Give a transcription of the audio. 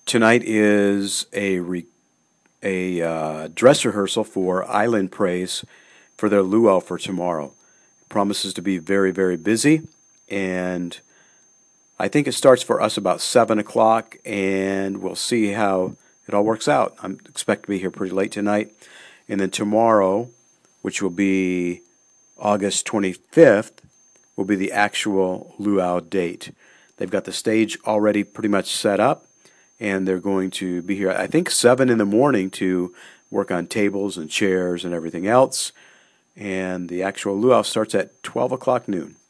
Tonight is a dress rehearsal for Island Praise for their luau for tomorrow. Promises to be very, very busy, and I think it starts for us about 7 o'clock, and we'll see how it all works out. I expect to be here pretty late tonight. And then tomorrow, which will be August 25th, will be the actual luau date. They've got the stage already pretty much set up, and they're going to be here, I think, 7 in the morning to work on tables and chairs and everything else. And the actual luau starts at 12 o'clock noon.